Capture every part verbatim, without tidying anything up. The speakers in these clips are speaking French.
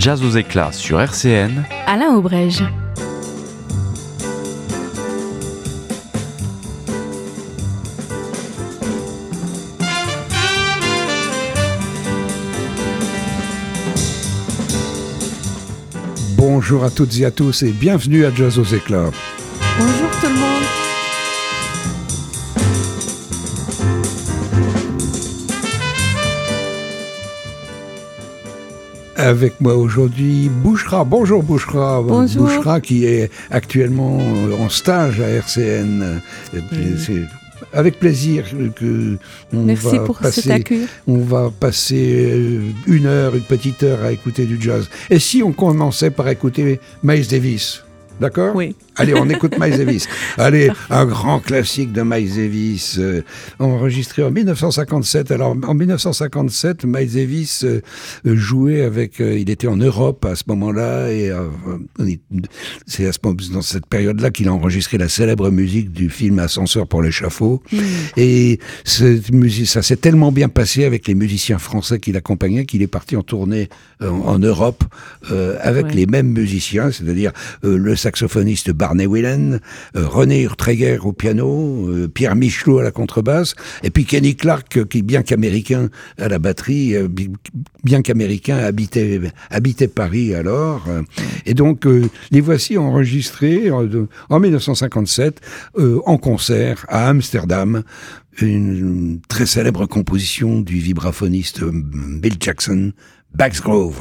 Jazz aux éclats sur R C N. Alain Aubrège. Bonjour à toutes et à tous et bienvenue à Jazz aux éclats. Bonjour tout le monde. Avec moi aujourd'hui, Bouchra. Bonjour Bouchra. Bonjour. Bouchra qui est actuellement en stage à R C N. Et puis, Oui. c'est avec plaisir que on Merci va pour passer, cet accueil. on va passer une heure, une petite heure à écouter du jazz. Et si on commençait par écouter Miles Davis? D'accord ? Oui. Allez, on écoute Miles Davis. Allez, un grand classique de Miles Davis, euh, enregistré en dix-neuf cent cinquante-sept. Alors, en dix-neuf cent cinquante-sept, Miles Davis euh, jouait avec... Euh, il était en Europe à ce moment-là, et euh, c'est à ce moment, dans cette période-là qu'il a enregistré la célèbre musique du film Ascenseur pour l'échafaud. Mmh. Et cette musique, ça s'est tellement bien passé avec les musiciens français qui l'accompagnaient qu'il est parti en tournée euh, en Europe euh, avec ouais. les mêmes musiciens, c'est-à-dire euh, le saxophoniste Barney Whelan, euh, René Urtreger au piano, euh, Pierre Michelot à la contrebasse, et puis Kenny Clark, qui bien qu'américain à la batterie, euh, bien qu'américain habitait, habitait Paris alors. Euh, et donc, euh, les voici enregistrés en, en dix-neuf cent cinquante-sept euh, en concert à Amsterdam. Une très célèbre composition du vibraphoniste Bill Jackson, Bagsgrove.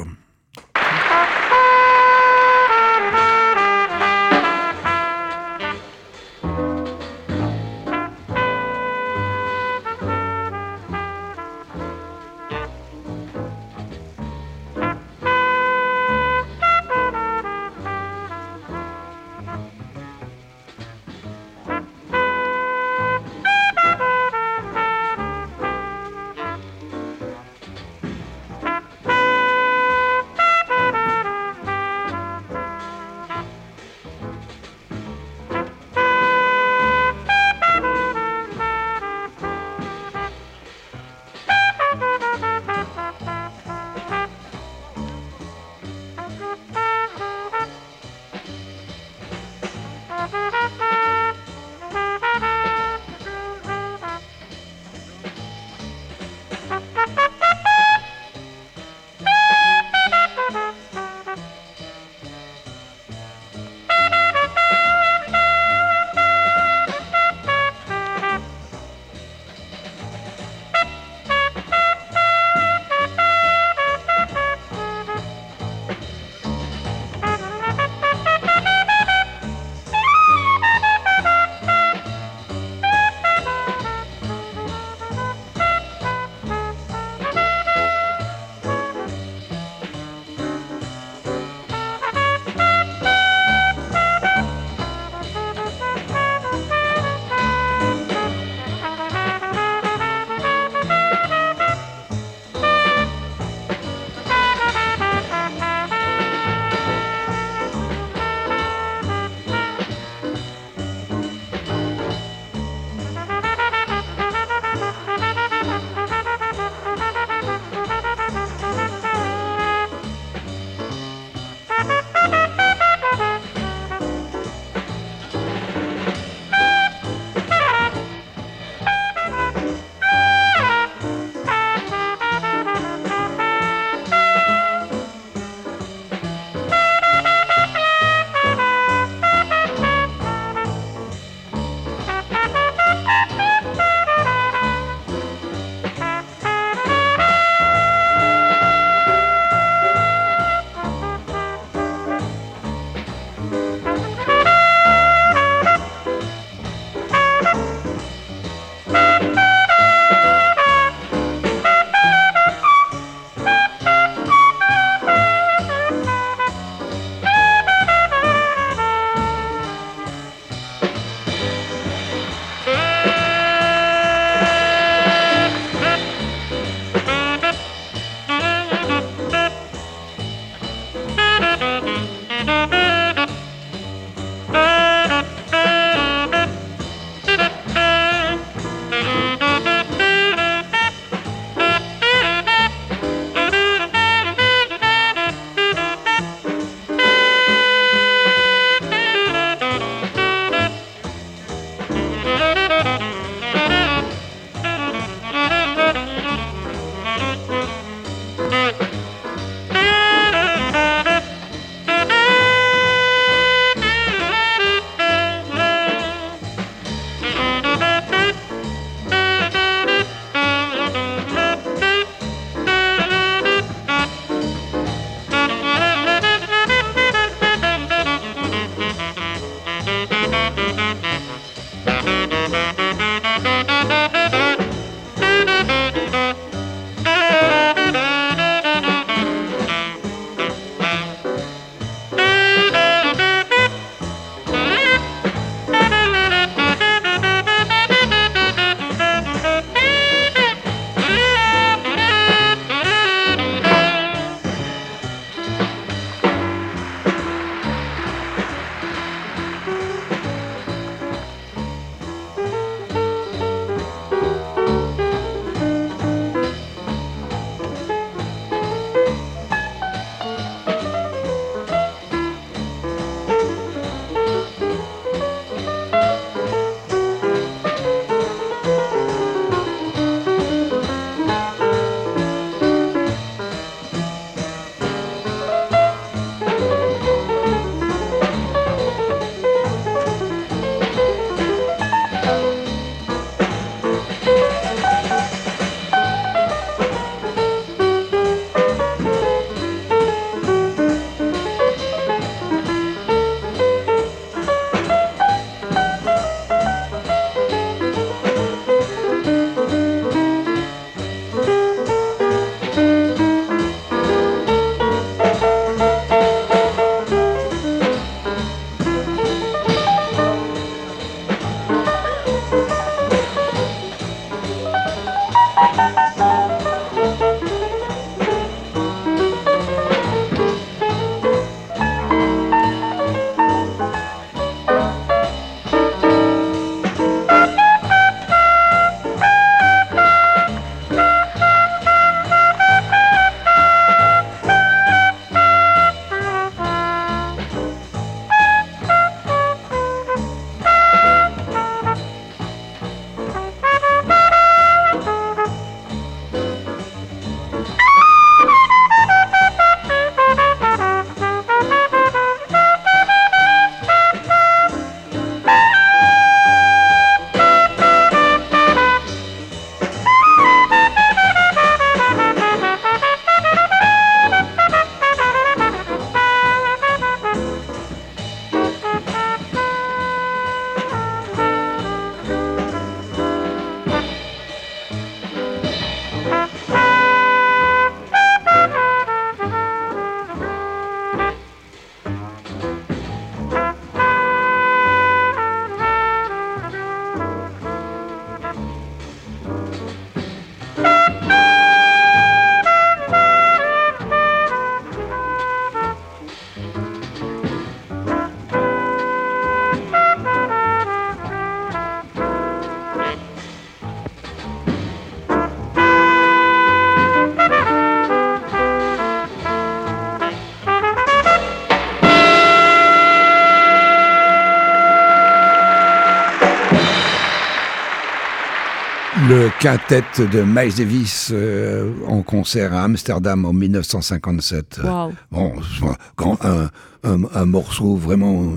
Le quintet de Miles Davis euh, en concert à Amsterdam en dix-neuf cent cinquante-sept. Wow. Bon, grand, un, un, un morceau vraiment...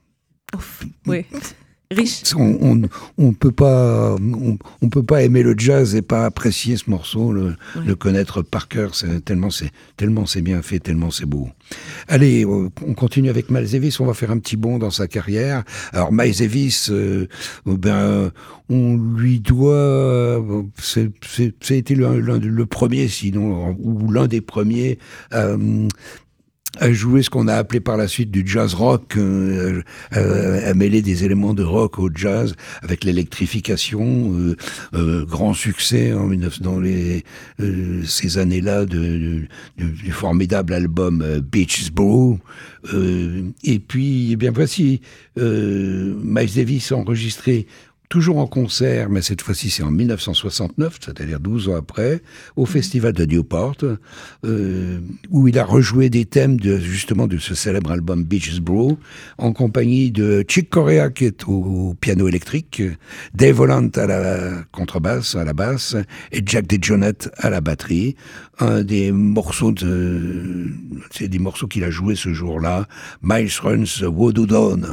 Ouf, oui. Riche. On, on, on peut pas, on, on peut pas aimer le jazz et pas apprécier ce morceau, le, ouais. le connaître par cœur, c'est, tellement c'est, tellement c'est bien fait, tellement c'est beau. Allez, on continue avec Miles Davis, on va faire un petit bond dans sa carrière. Alors Miles Davis, euh, ben, on lui doit, c'est, c'est, ça a été le, l'un, le premier, sinon, ou l'un des premiers, euh, à jouer ce qu'on a appelé par la suite du jazz rock, euh, euh, à mêler des éléments de rock au jazz avec l'électrification, euh, euh, grand succès en dans les euh, ces années-là de, de, de, du formidable album euh, Beaches Brew. Euh, et puis, eh bien voici euh, Miles Davis enregistré toujours en concert, mais cette fois-ci c'est en dix-neuf cent soixante-neuf, c'est-à-dire douze ans après, au festival de Newport, euh, où il a rejoué des thèmes de, justement de ce célèbre album Beaches Brew, en compagnie de Chick Corea qui est au, au piano électrique, Dave Holland à la contrebasse, à la basse, et Jack DeJohnette à la batterie. Un des morceaux de, c'est des morceaux qu'il a joué ce jour-là, Miles Runs the Voodoo Dawn.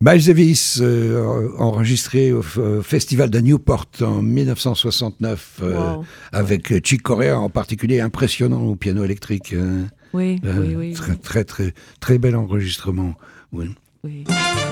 Miles Davis, euh, enregistré au, au Festival de Newport en dix-neuf cent soixante-neuf, euh, Wow. avec Chick Corea en particulier, impressionnant au piano électrique. euh, Oui, euh, oui, oui. très, très, très, très bel enregistrement. Oui. oui.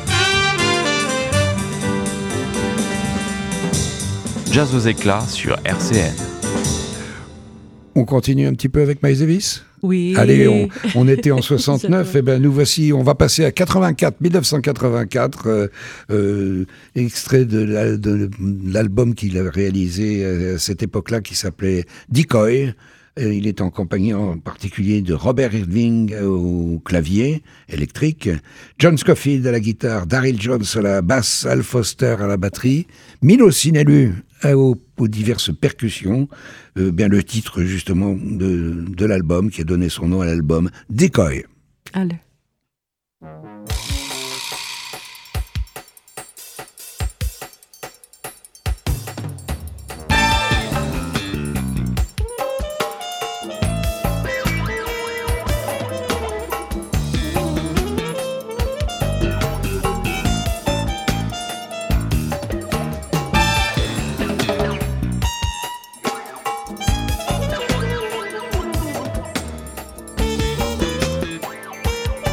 Jazz aux éclats sur R C N. On continue un petit peu avec Miles Davis. Oui. Allez, on, on était en soixante-neuf, J'adore. et ben nous voici, on va passer à quatre-vingt-quatre, dix-neuf cent quatre-vingt-quatre, euh, euh, extrait de, la- de l'album qu'il a réalisé à cette époque-là, qui s'appelait Decoy. Euh, Il est en compagnie en particulier de Robert Irving au clavier électrique, John Scofield à la guitare, Daryl Jones à la basse, Al Foster à la batterie, Milo Sinelu aux, aux diverses percussions. Euh, bien le titre justement de, de l'album qui a donné son nom à l'album, Decoy. Allez. Thank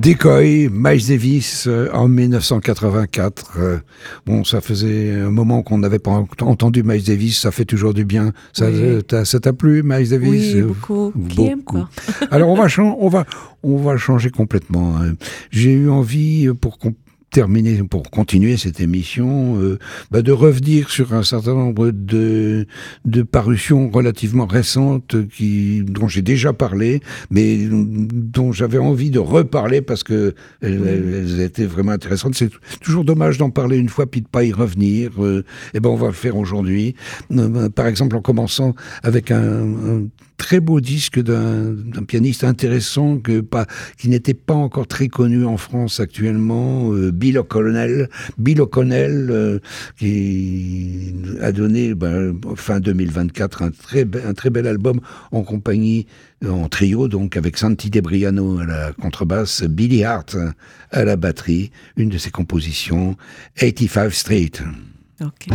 Decoy, Miles Davis euh, en mille neuf cent quatre-vingt-quatre. Euh, bon, ça faisait un moment qu'on n'avait pas entendu Miles Davis, ça fait toujours du bien. Ça, Oui. t'a, ça t'a plu, Miles Davis? Oui, beaucoup. Qui aime pas? Alors on va, chan- on va, on va changer complètement. hein. J'ai eu envie pour qu'on terminer, pour continuer cette émission, euh, bah de revenir sur un certain nombre de, de parutions relativement récentes qui, dont j'ai déjà parlé, mais dont j'avais envie de reparler parce que elles, Oui. elles étaient vraiment intéressantes. C'est toujours dommage d'en parler une fois puis de pas y revenir. Euh, et ben on va le faire aujourd'hui. Euh, par exemple, en commençant avec un, un très beau disque d'un, d'un pianiste intéressant que pas, qui n'était pas encore très connu en France actuellement, euh, Bill O'Connell, Bill O'Connell euh, qui a donné ben, fin deux mille vingt-quatre un très, be- un très bel album en compagnie, en trio donc, avec Santi Debriano à la contrebasse, Billy Hart à la batterie, une de ses compositions, eighty-five Street. Ok.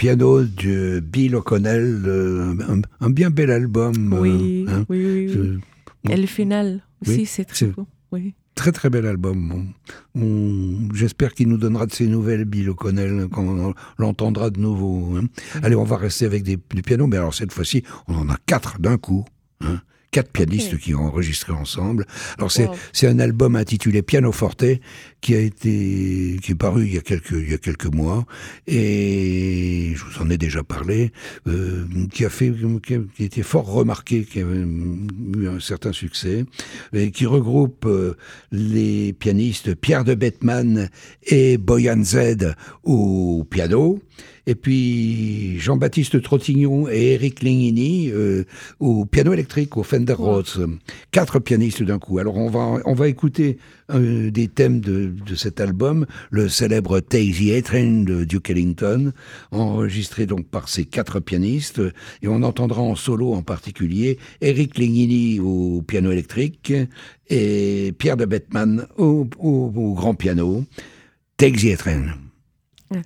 piano de Bill O'Connell, euh, un, un bien bel album. Oui, euh, hein. oui, oui, oui. Je, Et le final aussi, oui, c'est très c'est, beau. Oui. Très très bel album. On, on, j'espère qu'il nous donnera de ses nouvelles, Bill O'Connell, quand on l'entendra de nouveau. Hein. Mmh. Allez, on va rester avec des, du piano, mais alors cette fois-ci, on en a quatre d'un coup. Hein. Quatre pianistes okay. qui ont enregistré ensemble. Alors c'est, wow. c'est un album intitulé Pianoforte qui a été, qui est paru il y a quelques, il y a quelques mois et je vous en ai déjà parlé, euh, qui a fait, qui a, qui a été fort remarqué, qui a eu un certain succès et qui regroupe euh, les pianistes Pierre de Bettman et Boyan Z au piano. Et puis Jean-Baptiste Trottignon et Eric Lignini euh, au piano électrique, au Fender Rhodes. Wow. Quatre pianistes d'un coup. Alors on va, on va écouter euh, des thèmes de, de cet album, le célèbre Take the A-Train de Duke Ellington, enregistré donc par ces quatre pianistes. Et on entendra en solo en particulier Eric Lignini au piano électrique et Pierre de Bettman au, au, au grand piano. Take the A-Train. Ouais.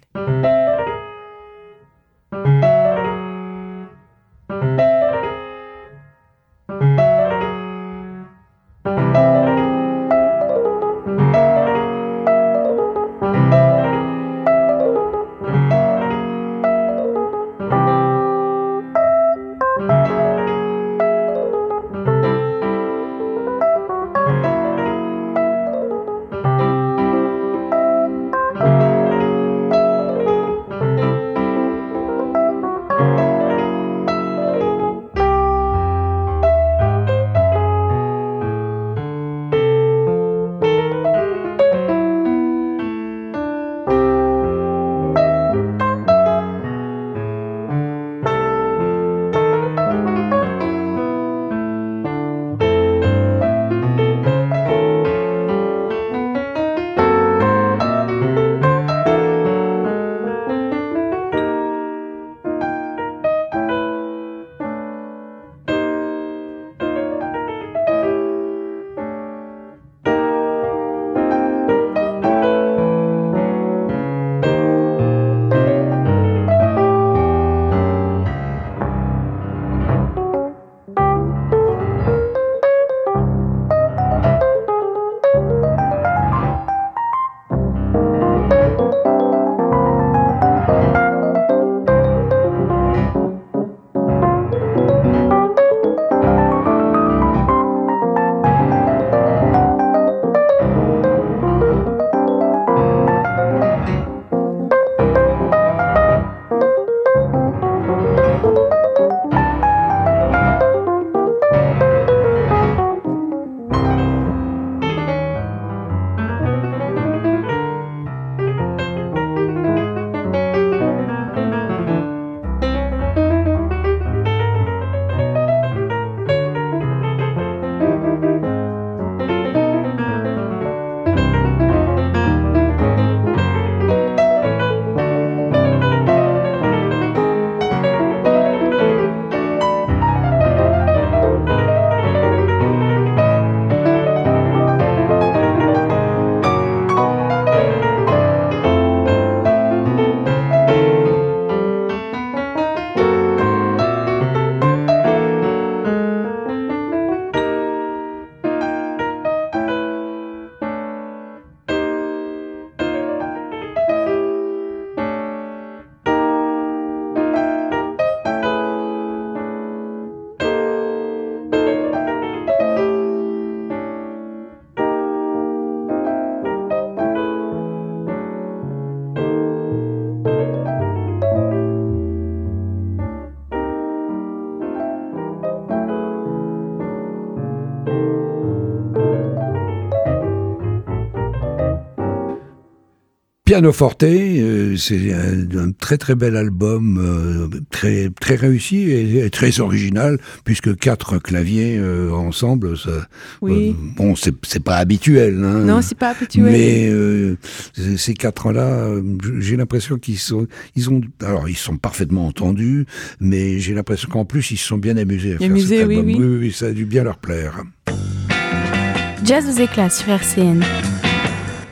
Pianoforte, euh, c'est un, un très très bel album, euh, très très réussi et, et très original, puisque quatre claviers euh, ensemble, ça, oui. euh, bon, c'est, c'est pas habituel. Hein, non, c'est pas habituel. Mais euh, ces quatre-là, j'ai l'impression qu'ils sont, ils ont, alors ils sont parfaitement entendus, mais j'ai l'impression qu'en plus ils se sont bien amusés à faire amusé, cet album. Oui, oui. Oui, oui, ça a dû bien leur plaire. Jazz aux éclats sur R C N.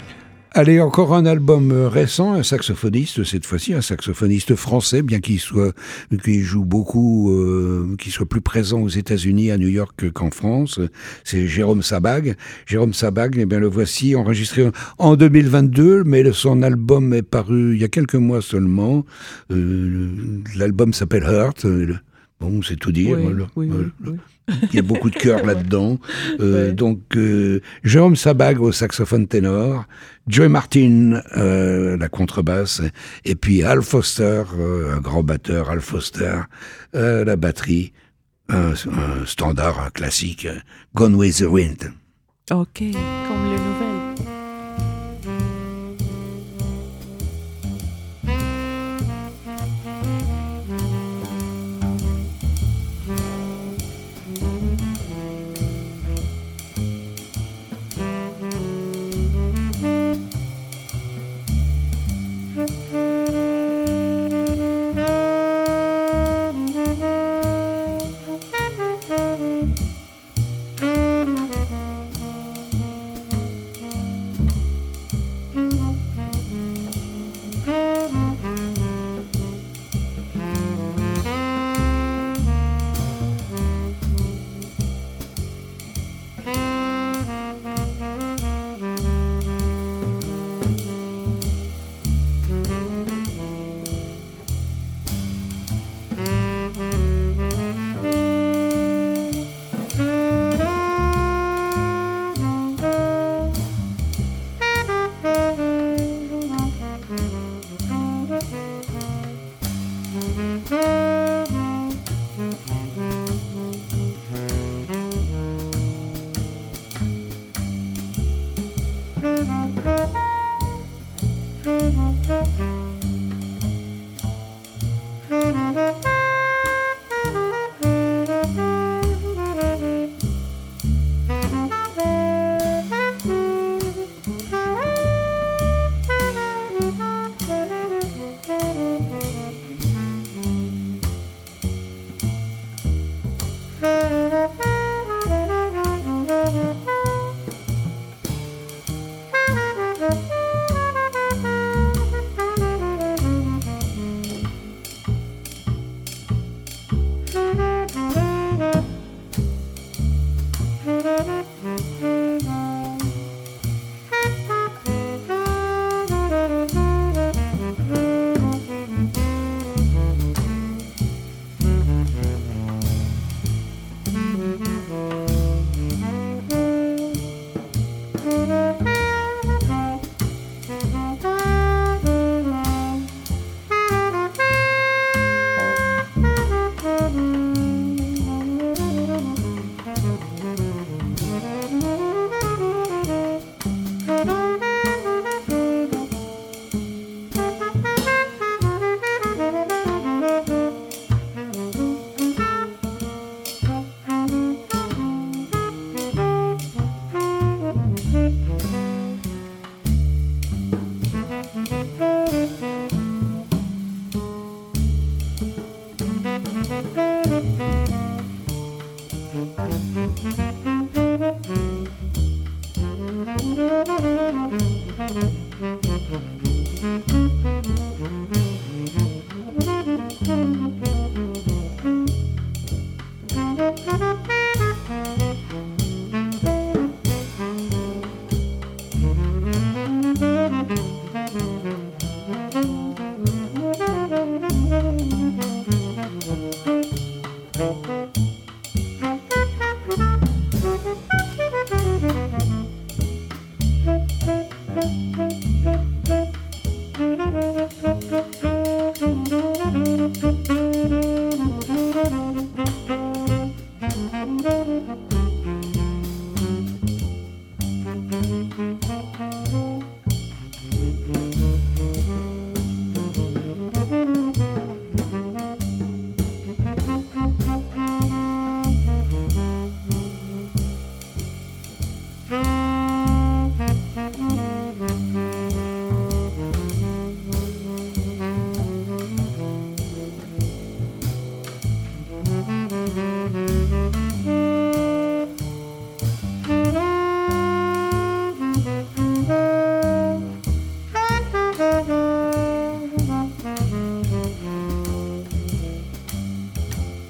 Allez, encore un album récent, un saxophoniste, cette fois-ci, un saxophoniste français, bien qu'il soit, qu'il joue beaucoup, euh, qu'il soit plus présent aux États-Unis, à New York qu'en France. C'est Jérôme Sabag. Jérôme Sabag, eh bien, le voici enregistré en deux mille vingt-deux, mais son album est paru il y a quelques mois seulement. Euh, l'album s'appelle Hurt. Bon, c'est tout dire. Oui, le, oui, le, oui, oui. Il y a beaucoup de cœur là-dedans. Euh, Ouais. Donc, euh, Jérôme Sabag au saxophone ténor, Joey Martin, euh, la contrebasse, et puis Al Foster, euh, un grand batteur, Al Foster, euh, la batterie, un, un standard, un classique, Gone with the Wind. Ok, comme les nouvelles.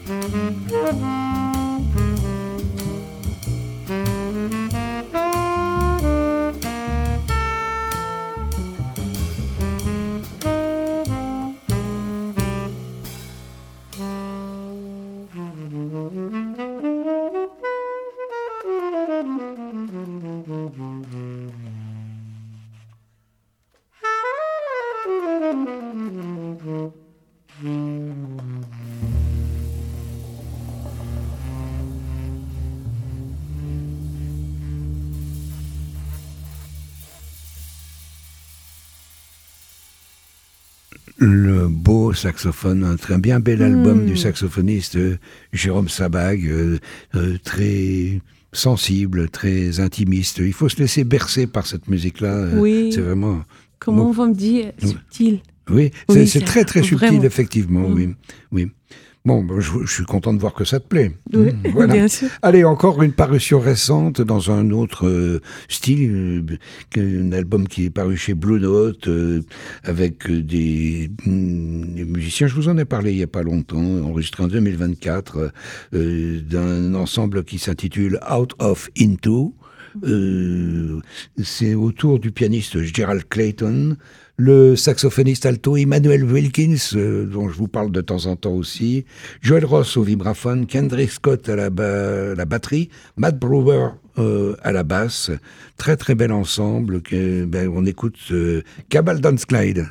Le beau saxophone, un très bien bel album Mm. du saxophoniste euh, Jérôme Sabag, euh, euh, très sensible, très intimiste. Il faut se laisser bercer par cette musique-là. euh, Oui. C'est vraiment... Comment Bon. on va me dire subtil. Oui, c'est Oui, c'est c'est très très subtil, vraiment. effectivement. Mm. Oui, oui. Bon, ben, je, je suis content de voir que ça te plaît. Oui, Mm, voilà. bien sûr. Allez, encore une parution récente dans un autre euh, style, euh, un album qui est paru chez Blue Note euh, avec euh, des, mm, des musiciens. Je vous en ai parlé il n'y a pas longtemps, enregistré en deux mille vingt-quatre, euh, d'un ensemble qui s'intitule Out of Into. Euh, c'est autour du pianiste Gerald Clayton, le saxophoniste alto Emmanuel Wilkins, euh, dont je vous parle de temps en temps aussi, Joel Ross au vibraphone, Kendrick Scott à la, ba- la batterie, Matt Brewer euh, à la basse. Très très bel ensemble. Que, ben, on écoute euh, Cabal Dance Clyde.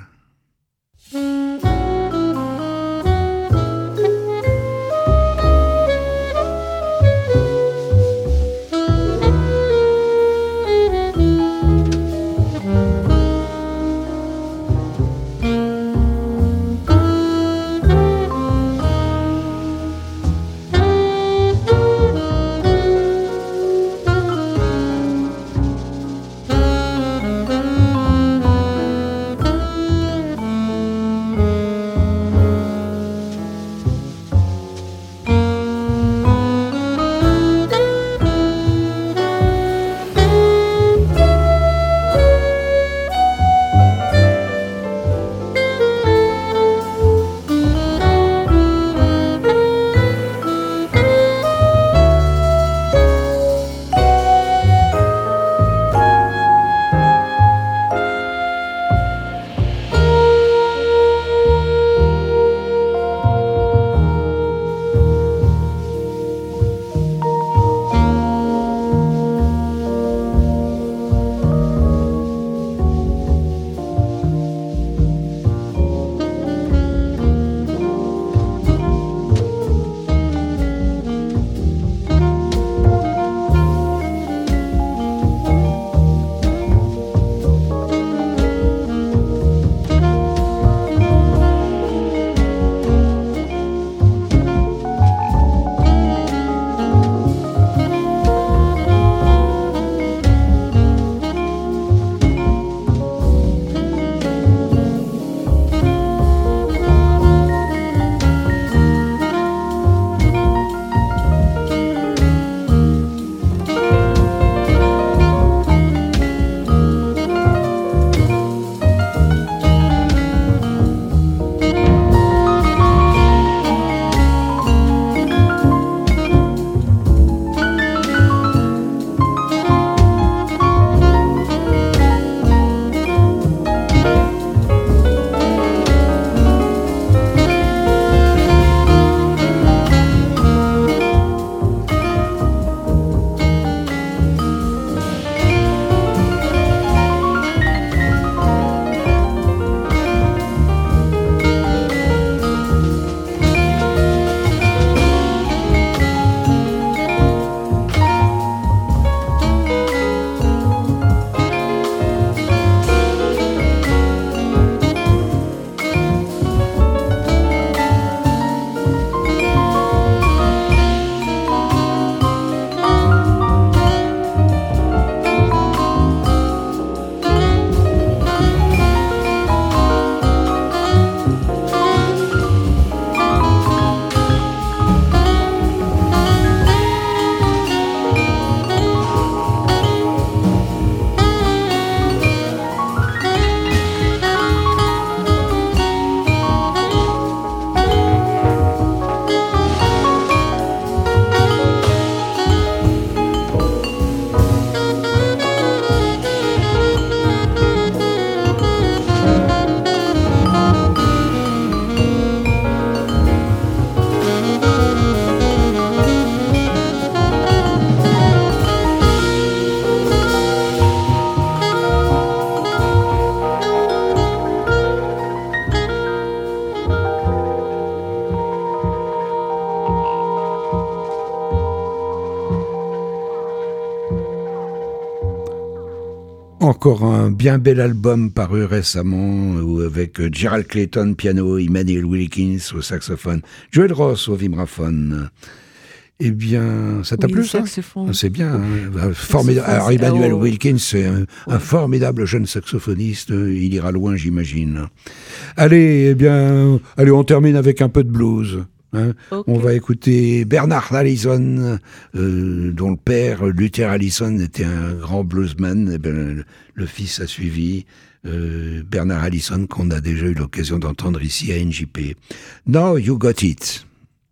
encore un bien bel album paru récemment où avec Gerald Clayton piano, Emmanuel Wilkins au saxophone, Joel Ross au vibraphone. Eh bien, ça t'a Oui, plu, ça? saxophone. C'est bien. Hein. Formidable. Alors, Emmanuel oh. Wilkins, c'est un, un ouais. formidable jeune saxophoniste. Il ira loin, j'imagine. Allez, eh bien, allez, on termine avec un peu de blues. Hein. Okay. On va écouter Bernard Allison, euh, dont le père, Luther Allison, était un grand bluesman. Eh bien, le, le fils a suivi. Euh, Bernard Allison, qu'on a déjà eu l'occasion d'entendre ici à N J P. Now You Got It.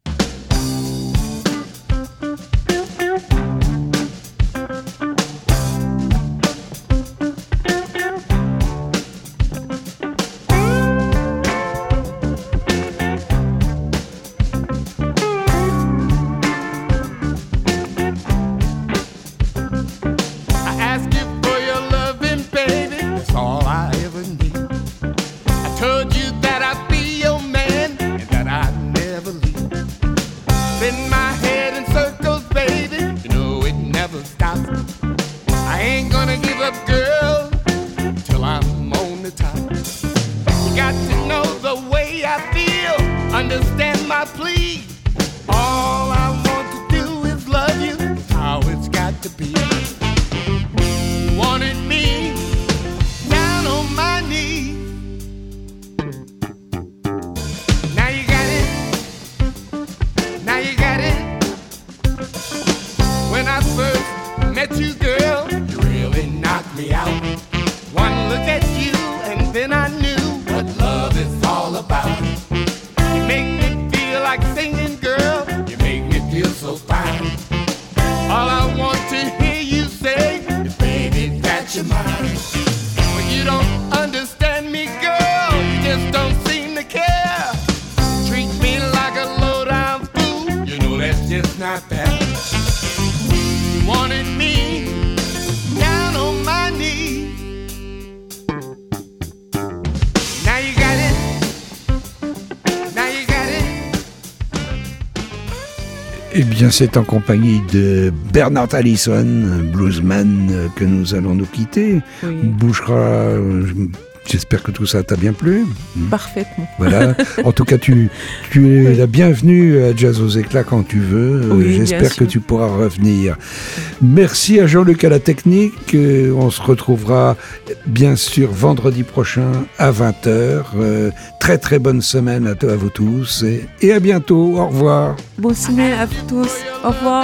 Eh bien, c'est en compagnie de Bernard Allison, bluesman, que nous allons nous quitter. Oui. Bouchera, j'espère que tout ça t'a bien plu. Parfaitement. Voilà. En tout cas, tu, tu es oui. la bienvenue à Jazz aux éclats quand tu veux. Oui, j'espère que tu pourras revenir. Merci à Jean-Luc à la technique. On se retrouvera bien sûr vendredi prochain à vingt heures. Euh, très très bonne semaine à, à vous tous et, et à bientôt. Au revoir. Bonne semaine à vous tous. Au revoir.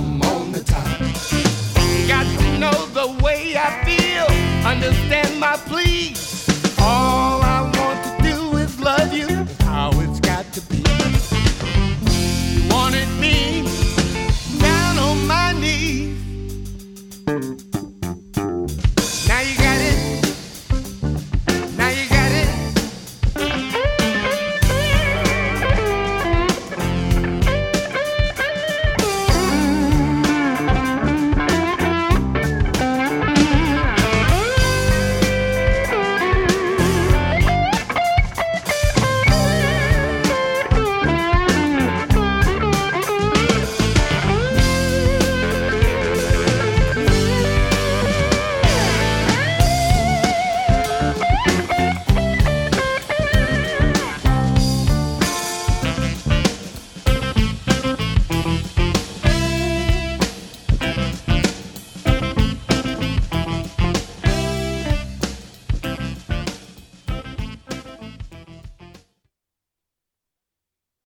Understand my place.